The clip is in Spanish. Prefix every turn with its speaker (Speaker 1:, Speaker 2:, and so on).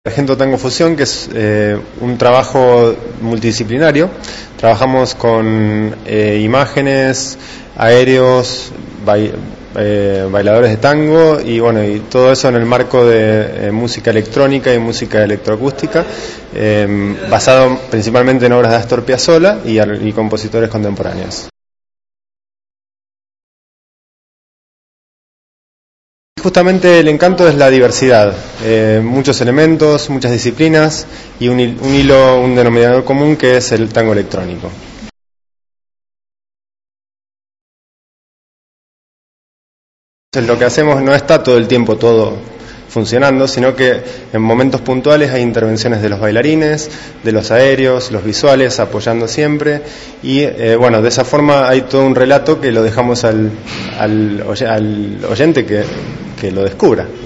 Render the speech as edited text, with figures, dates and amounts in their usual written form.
Speaker 1: Argento Tango Fusión, que es un trabajo multidisciplinario. Trabajamos con imágenes, aéreos, bailadores de tango y bueno, y todo eso en el marco de música electrónica y música electroacústica, basado principalmente en obras de Astor Piazzolla y compositores contemporáneos. Justamente el encanto es la diversidad, muchos elementos, muchas disciplinas y un hilo, un denominador común que es el tango electrónico. Entonces, lo que hacemos no está todo el tiempo todo funcionando, sino que en momentos puntuales hay intervenciones de los bailarines, de los aéreos, los visuales apoyando siempre y bueno, de esa forma hay todo un relato que lo dejamos al oyente que lo descubra.